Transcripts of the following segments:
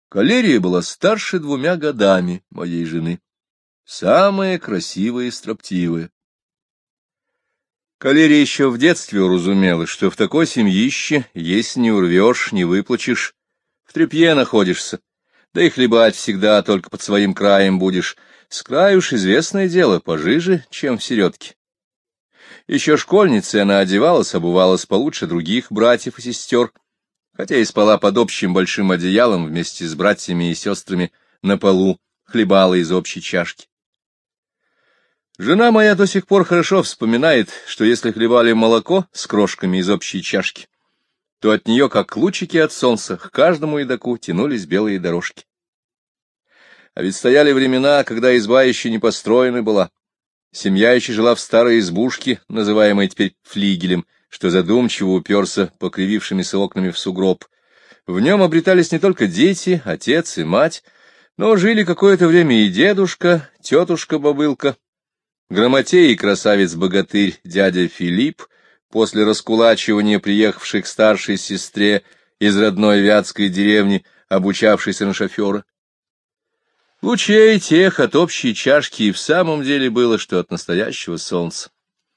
Калерия была старше 2 годами моей жены, самая красивая и строптивая. Калерия еще в детстве уразумела, что в такой семьище есть не урвешь, не выплачешь, в тряпье находишься, да и хлебать всегда только под своим краем будешь. С краю уж известное дело, пожиже, чем в середке. Еще школьницей она одевалась, обувалась получше других братьев и сестер, хотя и спала под общим большим одеялом вместе с братьями и сестрами на полу, хлебала из общей чашки. Жена моя до сих пор хорошо вспоминает, что если хлебали молоко с крошками из общей чашки, то от нее, как лучики от солнца, к каждому едоку тянулись белые дорожки. А ведь стояли времена, когда изба еще не построена была. Семья еще жила в старой избушке, называемой теперь флигелем, что задумчиво уперся покривившимися окнами в сугроб. В нем обретались не только дети, отец и мать, но жили какое-то время и дедушка, тетушка-бабылка, грамотей и красавец-богатырь дядя Филипп, после раскулачивания приехавший к старшей сестре из родной вятской деревни, обучавшейся на шофера. Лучей тех от общей чашки и в самом деле было, что от настоящего солнца.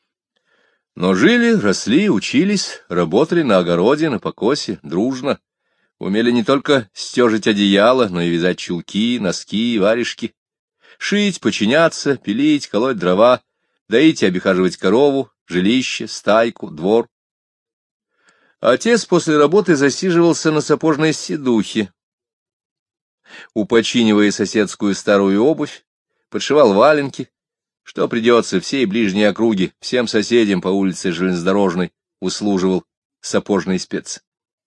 Но жили, росли, учились, работали на огороде, на покосе, дружно. Умели не только стежить одеяло, но и вязать чулки, носки, варежки, шить, починяться, пилить, колоть дрова, доить и обихаживать корову, жилище, стайку, двор. Отец после работы засиживался на сапожной сидухе, упочинивая соседскую старую обувь, подшивал валенки, что придется всей ближней округе, всем соседям по улице Железнодорожной услуживал сапожный спец.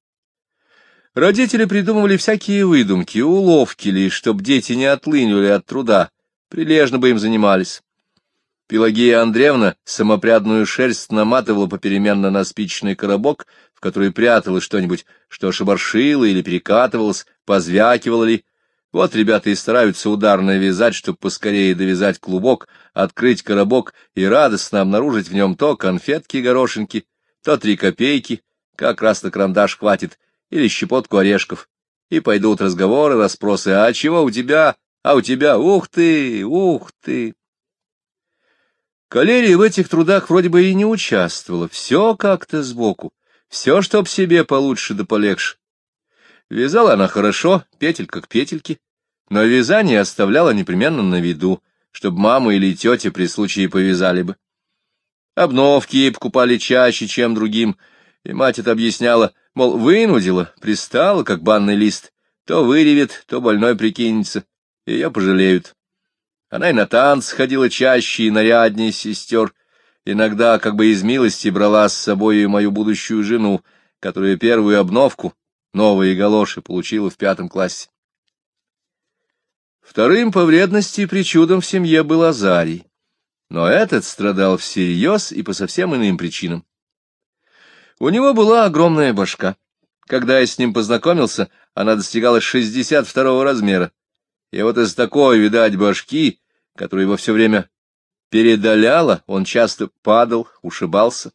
Родители придумывали всякие выдумки, уловки ли, чтоб дети не отлынивали от труда, прилежно бы им занимались. Пелагея Андреевна самопрядную шерсть наматывала попеременно на спичный коробок, в который прятала что-нибудь, что шебаршило или перекатывалось, позвякивало ли. Вот ребята и стараются ударно вязать, чтобы поскорее довязать клубок, открыть коробок и радостно обнаружить в нем то конфетки-горошинки, то 3 копейки, как раз на карандаш хватит, или щепотку орешков. И пойдут разговоры, расспросы: «А чего у тебя? А у тебя? Ух ты! Ух ты!» Калерия в этих трудах вроде бы и не участвовала, все как-то сбоку, все, чтоб себе получше да полегче. Вязала она хорошо, петелька к петельке, но вязание оставляла непременно на виду, чтобы мама или тетя при случае повязали бы. Обновки ей покупали чаще, чем другим, и мать это объясняла, мол, вынудила, пристала, как банный лист, то выревет, то больной прикинется, ее пожалеют. Она и на танцы ходила чаще и наряднее сестер, иногда как бы из милости брала с собой и мою будущую жену, которая первую обновку, новые галоши, получила в 5 классе. Вторым по вредности и причудам в семье был Азарий, но этот страдал всерьез и по совсем иным причинам. У него была огромная башка. Когда я с ним познакомился, она достигала 62 размера. И вот из такой, видать, башки, которая его все время передоляла, он часто падал, ушибался.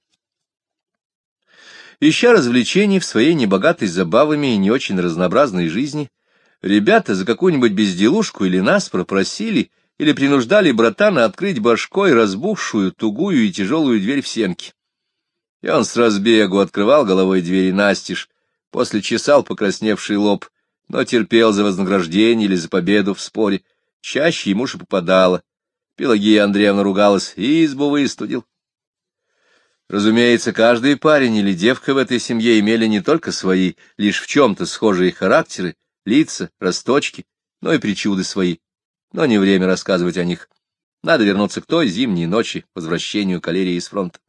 Ища развлечений в своей небогатой забавами и не очень разнообразной жизни, ребята за какую-нибудь безделушку или наспор просили или принуждали братана открыть башкой разбухшую, тугую и тяжелую дверь в сенке. И он с разбегу открывал головой двери настежь, после чесал покрасневший лоб, но терпел за вознаграждение или за победу в споре. Чаще ему же попадало. Пелагея Андреевна ругалась: избу выстудил. Разумеется, каждый парень или девка в этой семье имели не только свои, лишь в чем-то схожие характеры, лица, росточки, но и причуды свои. Но не время рассказывать о них. Надо вернуться к той зимней ночи, возвращению Калерии из фронта.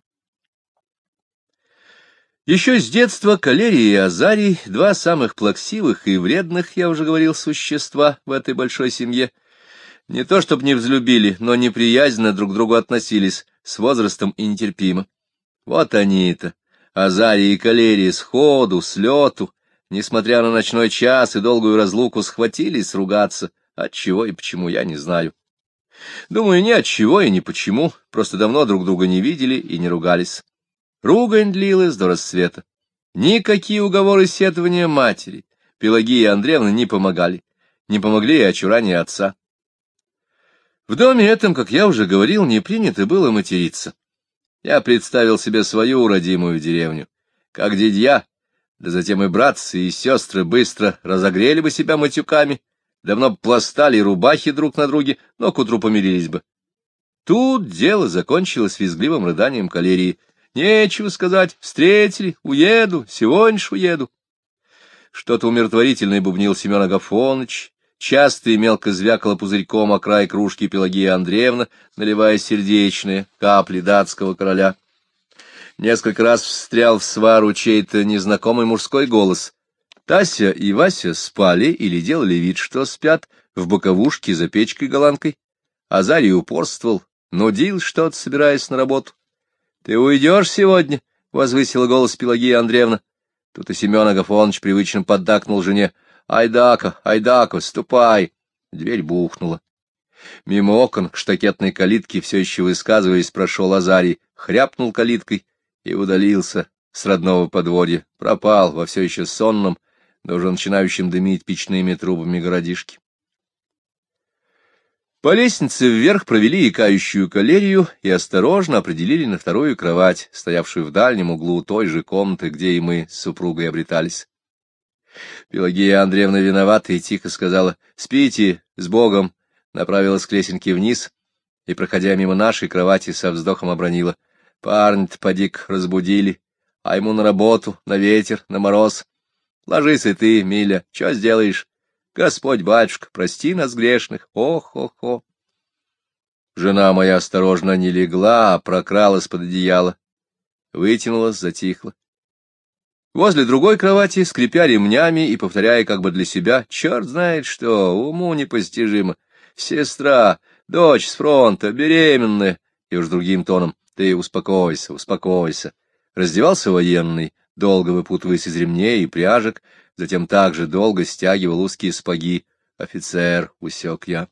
Еще с детства Калерия и Азарий, 2 самых плаксивых и вредных, я уже говорил, существа в этой большой семье, не то чтобы не взлюбили, но неприязненно друг к другу относились, с возрастом и нетерпимо. Вот они-то, Азарий и Калерия, сходу, с лету, несмотря на ночной час и долгую разлуку, схватились ругаться, отчего и почему, я не знаю. Думаю, ни отчего и ни почему, просто давно друг друга не видели и не ругались. Ругань длилась до рассвета. Никакие уговоры сетования матери Пелагеи Андреевны не помогали. не помогли и очурания отца. В доме этом, как я уже говорил, не принято было материться. Я представил себе свою родимую деревню, как дядья, да затем и братцы, и сестры быстро разогрели бы себя матюками, давно пластали рубахи друг на друге, но к утру помирились бы. Тут дело закончилось визгливым рыданием калерии. Нечего сказать, встретили, уеду, сегодня ж уеду. Что-то умиротворительное бубнил Семен Агафоныч, часто и мелко звякала пузырьком о край кружки Пелагея Андреевна, наливая сердечные капли датского короля. Несколько раз встрял в свару чей-то незнакомый мужской голос. Тася и Вася спали или делали вид, что спят, в боковушке за печкой-голландкой. Азарий упорствовал, нудил что-то, собираясь на работу. — Ты уйдешь сегодня? — возвысила голос Пелагея Андреевна. Тут и Семен Агафоныч привычно поддакнул жене. — Айдака, Айдака, ступай! Дверь бухнула. Мимо окон к штакетной калитке, все еще высказываясь, прошел Азарий, хряпнул калиткой и удалился с родного подворья, пропал во все еще сонном, но уже начинающем дымить печными трубами городишки. По лестнице вверх провели икающую калерию и осторожно определили на вторую кровать, стоявшую в дальнем углу той же комнаты, где и мы с супругой обретались. Пелагея Андреевна виновата и тихо сказала: «Спите, с Богом», направилась к лесенке вниз и, проходя мимо нашей кровати, со вздохом обронила: «Парня-то поди-ка разбудили, а ему на работу, на ветер, на мороз. Ложись и ты, Миля, что сделаешь? Господь, батюшка, прости нас грешных, ох-ох-ох». Жена моя осторожно не легла, а прокралась под одеяло, вытянулась, затихла. Возле другой кровати, скрипя ремнями и повторяя как бы для себя, черт знает что, уму непостижимо, сестра, дочь с фронта, беременная, и уж другим тоном: ты успокойся, успокойся. Раздевался военный, долго выпутываясь из ремней и пряжек, затем также долго стягивал узкие сапоги. Офицер, усек я.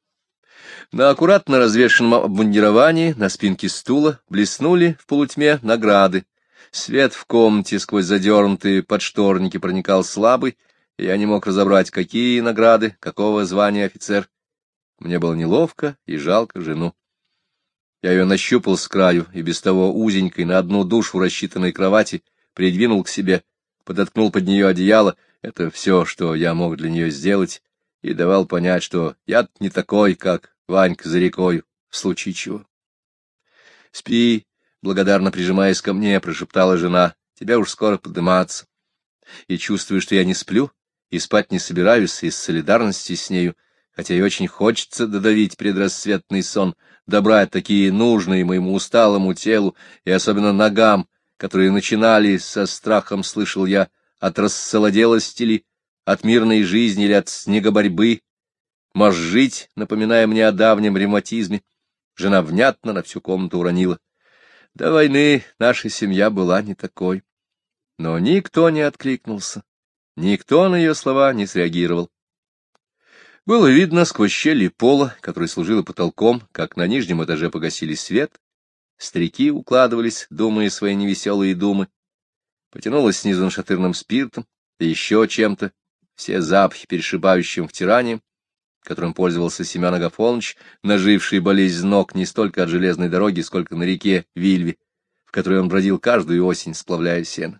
На аккуратно развешенном обмундировании на спинке стула блеснули в полутьме награды. Свет в комнате сквозь задернутые подшторники проникал слабый, и я не мог разобрать, какие награды, какого звания офицер. Мне было неловко и жалко жену. Я ее нащупал с краю и без того узенькой на одну душу рассчитанной кровати придвинул к себе, подоткнул под нее одеяло. Это все, что я мог для нее сделать, и давал понять, что я не такой, как Ванька за рекой, в случае чего. — Спи, — благодарно прижимаясь ко мне, прошептала жена, — тебя уж скоро подниматься. И чувствую, что я не сплю и спать не собираюсь из солидарности с нею, хотя и очень хочется додавить предрассветный сон, добрать такие нужные моему усталому телу и особенно ногам, которые начинали со страхом, слышал я, от рассолоделости ли, от мирной жизни или от снегоборьбы, мозжить, напоминая мне о давнем ревматизме. Жена внятно на всю комнату уронила: до войны наша семья была не такой. Но никто не откликнулся, никто на ее слова не среагировал. Было видно сквозь щели пола, который служил потолком, как на нижнем этаже погасили свет. Старики укладывались, думая свои невеселые думы. Потянулось снизу нашатырным спиртом, да еще чем-то, все запахи перешибающим втиранием, которым пользовался Семен Агафоныч, наживший болезнь ног не столько от железной дороги, сколько на реке Вильве, в которой он бродил каждую осень, сплавляя сено.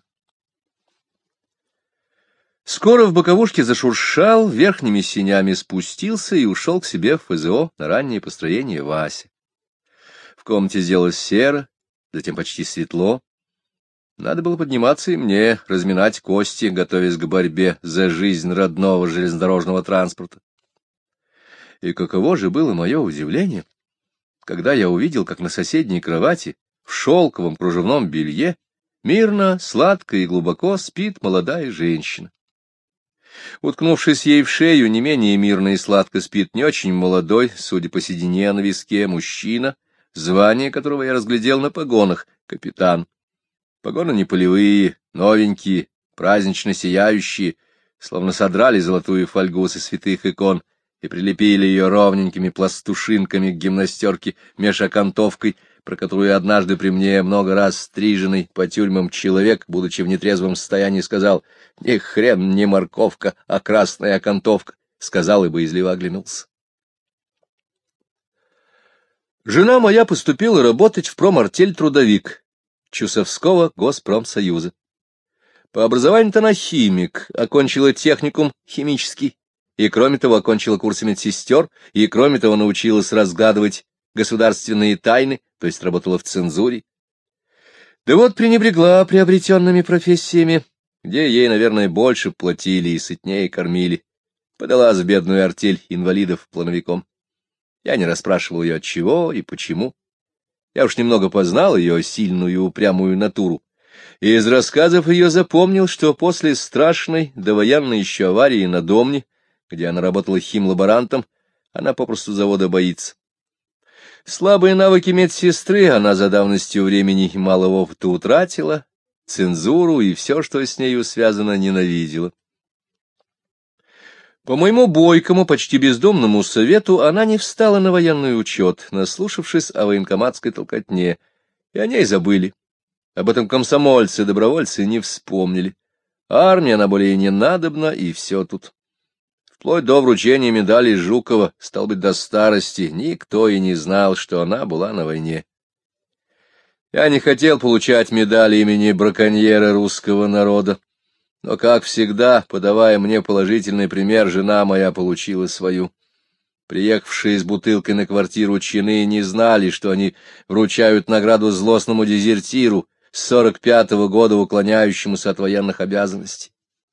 Скоро в боковушке зашуршал, верхними сенями спустился и ушел к себе в ФЗО на раннее построение Вася. В комнате сделалось серо, затем почти светло. Надо было подниматься и мне, разминать кости, готовясь к борьбе за жизнь родного железнодорожного транспорта. И каково же было мое удивление, когда я увидел, как на соседней кровати, в шелковом кружевном белье, мирно, сладко и глубоко спит молодая женщина. Уткнувшись ей в шею, не менее мирно и сладко спит не очень молодой, судя по седине на виске, мужчина, звание которого я разглядел на погонах — капитан. Погоны не полевые, новенькие, празднично сияющие, словно содрали золотую фольгу со святых икон и прилепили ее ровненькими пластушинками к гимнастерке меж окантовкой, про которую однажды при мне много раз стриженный по тюрьмам человек, будучи в нетрезвом состоянии, сказал: «Ни хрен не морковка, а красная окантовка». — сказал и боязливо оглянулся. Жена моя поступила работать в промартель «Трудовик» Чусовского Госпромсоюза. По образованию-то она химик, окончила техникум химический, и, кроме того, окончила курсы медсестер, и, кроме того, научилась разгадывать государственные тайны, то есть работала в цензуре. Да вот пренебрегла приобретенными профессиями, где ей, наверное, больше платили и сытнее кормили, подалась в бедную артель инвалидов плановиком. Я не расспрашивал ее, отчего и почему. Я уж немного познал ее сильную упрямую натуру, и из рассказов ее запомнил, что после страшной довоенной еще аварии на Домне, где она работала химлаборантом, она попросту завода боится. Слабые навыки медсестры она за давностью времени и малого опыта утратила, цензуру и все, что с нею связано, ненавидела. По моему бойкому, почти бездомному совету она не встала на военный учет, наслушавшись о военкоматской толкотне, и о ней забыли. Об этом комсомольцы-добровольцы не вспомнили. Армия она более не надобна, и все тут. Вплоть до вручения медали Жукова, стал быть, до старости, никто и не знал, что она была на войне. Я не хотел получать медали имени браконьера русского народа. Но, как всегда, подавая мне положительный пример, жена моя получила свою. Приехавшие с бутылкой на квартиру чины не знали, что они вручают награду злостному дезертиру с 45-го года, уклоняющемуся от военных обязанностей.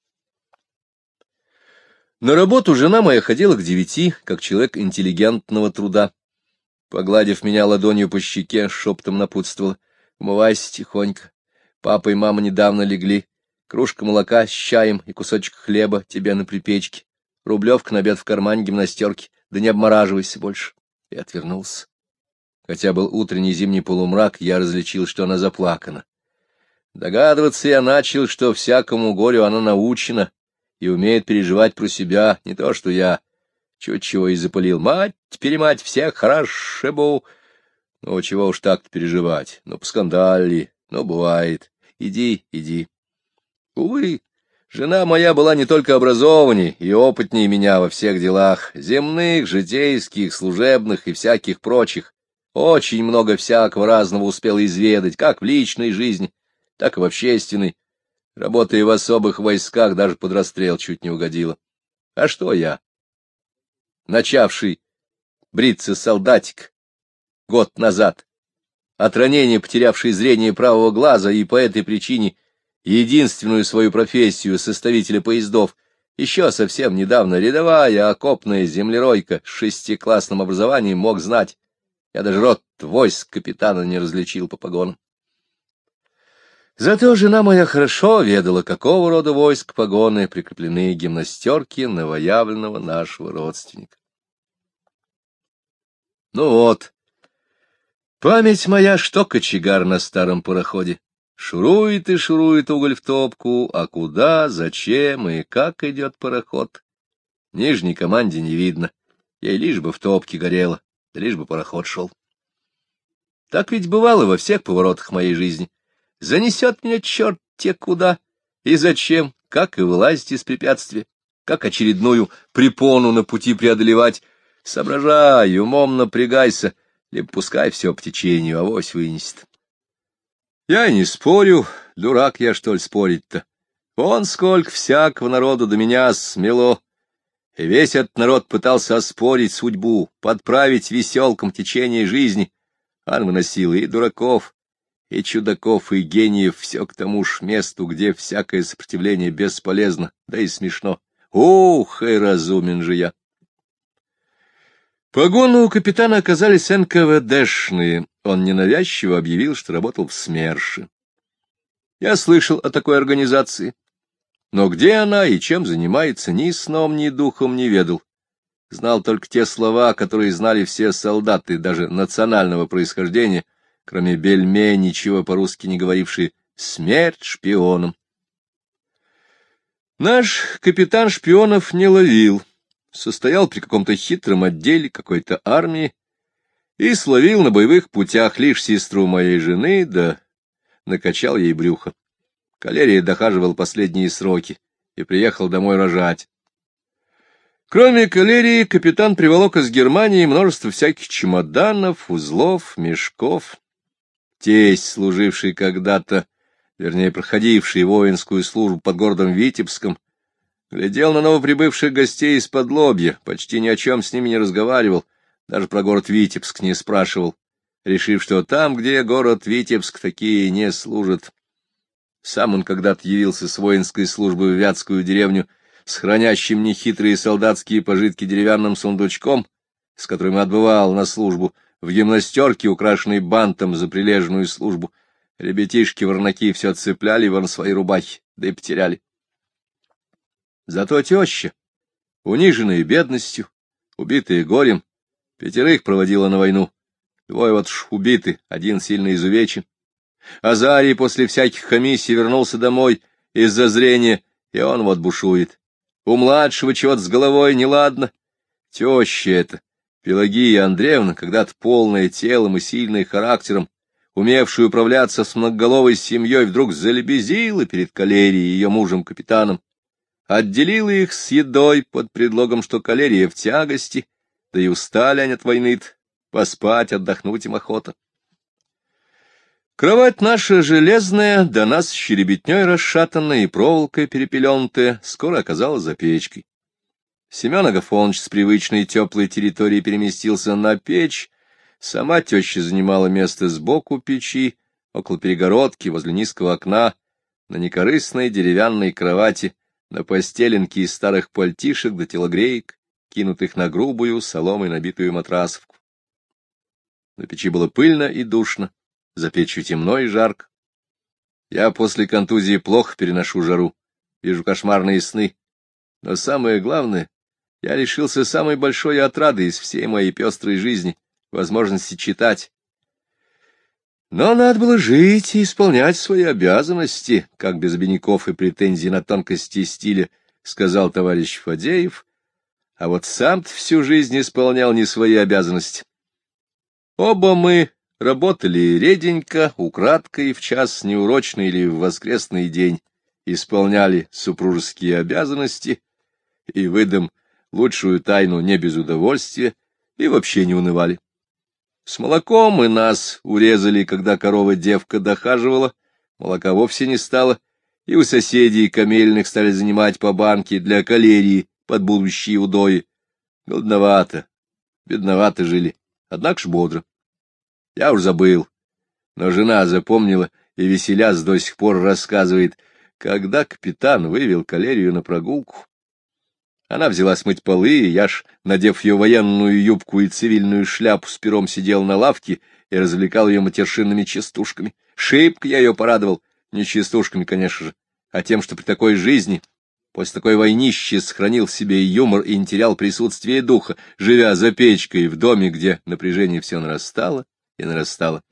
На работу жена моя ходила к 9, как человек интеллигентного труда. Погладив меня ладонью по щеке, шепотом напутствовала: «Умывайся тихонько. Папа и мама недавно легли. Кружка молока с чаем и кусочек хлеба тебе на припечке. Рублевка на обед в кармане гимнастерки. Да не обмораживайся больше». И отвернулся. Хотя был утренний зимний полумрак, я различил, что она заплакана. Догадываться я начал, что всякому горю она научена и умеет переживать про себя, не то что я. Чуть чего и запалил: мать-перемать, всех хорошебу. Ну, чего уж так-то переживать? Ну, поскандали, ну, бывает. Иди, иди. Увы, жена моя была не только образованней и опытнее меня во всех делах, земных, житейских, служебных и всяких прочих. Очень много всякого разного успела изведать, как в личной жизни, так и в общественной. Работая в особых войсках, даже под расстрел чуть не угодила. А что я, начавший бриться солдатик год назад, от ранения потерявший зрение правого глаза и по этой причине единственную свою профессию составителя поездов, еще совсем недавно рядовая окопная землеройка с 6-классным образованием, мог знать. Я даже род войск капитана не различил по погонам. Зато жена моя хорошо ведала, какого рода войск погоны прикреплены гимнастерки новоявленного нашего родственника. Ну вот, память моя, что кочегар на старом пароходе. Шурует и шурует уголь в топку, а куда, зачем и как идет пароход. Нижней команде не видно, ей лишь бы в топке горело, да лишь бы пароход шел. Так ведь бывало во всех поворотах моей жизни. Занесет меня черт те куда и зачем, как и вылазить из препятствия, как очередную препону на пути преодолевать. Соображай, умом напрягайся, либо пускай все по течению, авось вынесет. Я не спорю, дурак я, что ли, спорить-то. Вон сколько всякого народу до меня смело, и весь этот народ пытался оспорить судьбу, подправить веселком течение жизни, а он выносил и дураков, и чудаков, и гениев, все к тому ж месту, где всякое сопротивление бесполезно, да и смешно. Ух, и разумен же я! Погоны у капитана оказались НКВДшные. Он ненавязчиво объявил, что работал в СМЕРШе. Я слышал о такой организации, но где она и чем занимается, ни сном, ни духом не ведал. Знал только те слова, которые знали все солдаты, даже национального происхождения, кроме Бельме, ничего по-русски не говорившие: «Смерть шпионам». Наш капитан шпионов не ловил, состоял при каком-то хитром отделе какой-то армии и словил на боевых путях лишь сестру моей жены, да накачал ей брюхо. Калерия дохаживал последние сроки и приехал домой рожать. Кроме калерии, капитан приволок из Германии множество всяких чемоданов, узлов, мешков. Тесть, служивший когда-то, вернее, проходивший воинскую службу под городом Витебском, глядел на новоприбывших гостей из-под лобья, почти ни о чем с ними не разговаривал, даже про город Витебск не спрашивал, решив, что там, где город Витебск, такие не служат. Сам он когда-то явился с воинской службы в Вятскую деревню с хранящим нехитрые солдатские пожитки деревянным сундучком, с которым отбывал на службу, в гимнастерке, украшенной бантом за прилежную службу. Ребятишки-ворнаки все цепляли его на свои рубахи, да и потеряли. Зато теща, униженная бедностью, убитая горем, 5 проводила на войну. 2 вот ж убиты, 1 сильно изувечен. Азарий после всяких комиссий вернулся домой из-за зрения, и он вот бушует. У младшего чего-то с головой неладно. Теща эта, Пелагия Андреевна, когда-то полная телом и сильной характером, умевшая управляться с многоголовой семьей, вдруг залебезила перед калерией ее мужем-капитаном, отделила их с едой под предлогом, что калерия в тягости, да и устали они от войны-то, поспать, отдохнуть им охота. Кровать наша железная, до нас щеребетней расшатанная и проволокой перепеленутая, скоро оказалась за печкой. Семен Агафоныч с привычной теплой территории переместился на печь, сама теща занимала место сбоку печи, около перегородки, возле низкого окна, на некорыстной деревянной кровати, на постеленке из старых пальтишек до телогреек, кинутых на грубую соломой набитую матрасовку. На печи было пыльно и душно, за печью темно и жарко. Я после контузии плохо переношу жару, вижу кошмарные сны. Но самое главное, я лишился самой большой отрады из всей моей пестрой жизни — возможности читать. Но надо было жить и исполнять свои обязанности, как без обиняков и претензий на тонкости стиля, сказал товарищ Фадеев, а вот сам-то всю жизнь исполнял не свои обязанности. Оба мы работали реденько, украдкой, в час неурочный или в воскресный день, исполняли супружеские обязанности и, выдам лучшую тайну, не без удовольствия, и вообще не унывали. С молоком и нас урезали, когда корова-девка дохаживала, молока вовсе не стало, и у соседей камельных стали занимать по банке для калерии под будущие удои. Голодновато, бедновато жили, однако ж бодро. Я уж забыл, но жена запомнила и, веселясь, до сих пор рассказывает, когда капитан вывел калерию на прогулку. Она взялась мыть полы, и я ж, надев ее военную юбку и цивильную шляпу, с пером сидел на лавке и развлекал ее матершинными частушками. Шибко я ее порадовал, не частушками, конечно же, а тем, что при такой жизни, после такой войнищи, сохранил в себе юмор и не терял присутствие духа, живя за печкой в доме, где напряжение все нарастало и нарастало.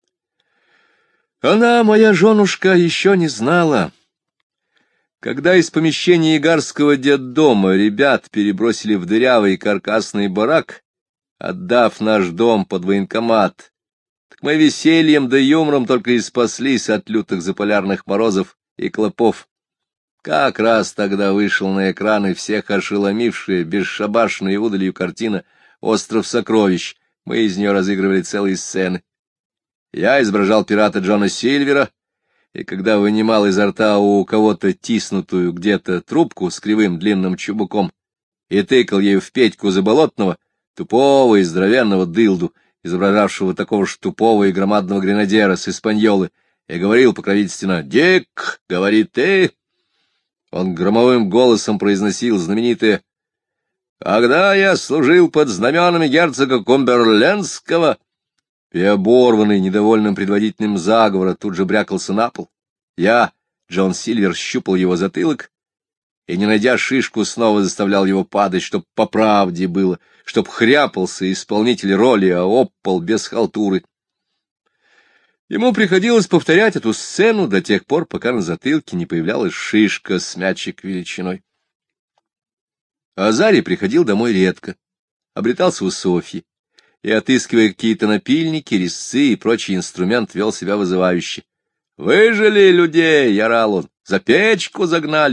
Она, моя женушка, еще не знала. Когда из помещения Игарского детдома ребят перебросили в дырявый каркасный барак, отдав наш дом под военкомат, так мы весельем да юмором только и спаслись от лютых заполярных морозов и клопов. Как раз тогда вышел на экраны всех ошеломившая бесшабашной удалью картина «Остров сокровищ». Мы из нее разыгрывали целые сцены. Я изображал пирата Джона Сильвера, и когда вынимал изо рта у кого-то тиснутую где-то трубку с кривым длинным чубуком и тыкал ею в Петьку Заболотного, тупого и здоровенного дылду, изображавшего такого же тупого и громадного гренадера с Испаньолы, и говорил покровительственно: «Дик, говорит ты!» Он громовым голосом произносил знаменитое: «Когда я служил под знаменами герцога Кумберлендского», и, оборванный недовольным предводителем заговора, тут же брякался на пол. Я, Джон Сильвер, щупал его затылок и, не найдя шишку, снова заставлял его падать, чтоб по правде было, чтоб хряпался исполнитель роли, а об пол без халтуры. Ему приходилось повторять эту сцену до тех пор, пока на затылке не появлялась шишка с мячик величиной. Азарий приходил домой редко, обретался у Софьи, и, отыскивая какие-то напильники, резцы и прочий инструмент, вел себя вызывающе. «Выжили людей!» — орал он. «За печку загнали!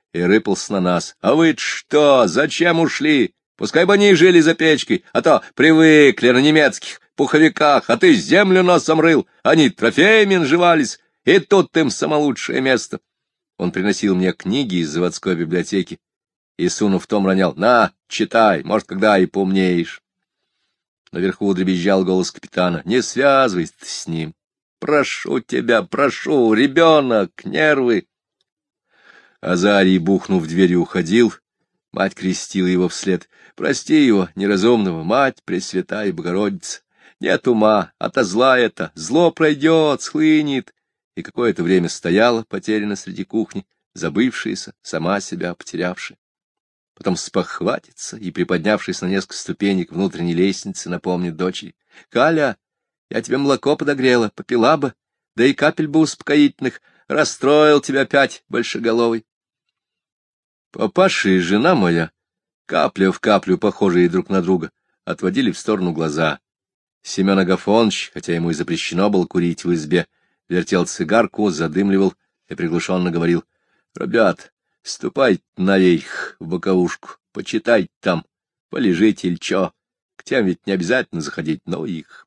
и рыпался на нас. — А вы-то что, зачем ушли? Пускай бы они жили за печкой, а то привыкли на немецких пуховиках, а ты землю носом рыл, они трофеями наживались, и тут им самое лучшее место. Он приносил мне книги из заводской библиотеки и, сунув том, ронял: «На, читай, может, когда и поумнеешь». Наверху дребезжал голос капитана: «Не связывайся ты с ним. Прошу тебя, прошу, ребенок, нервы». Азарий, бухнув дверью, уходил. Мать крестила его вслед: «Прости его, неразумного, мать Пресвятая Богородица. Нет ума, ото зла это, зло пройдет, схлынет». И какое-то время стояла потерянно среди кухни, забывшаяся, сама себя потерявшая. Потом спохватится и, приподнявшись на несколько ступенек внутренней лестницы, напомнит дочери: «Каля, я тебе молоко подогрела, попила бы, да и капель бы успокоительных, расстроил тебя опять, большеголовый». Папаша и жена моя, капля в каплю похожие друг на друга, отводили в сторону глаза. Семен Агафоныч, хотя ему и запрещено было курить в избе, вертел цигарку, задымливал и приглушенно говорил: «Ребят, ступайте наверх в боковушку, почитайте там, полежите или чё, к тем ведь не обязательно заходить, но их».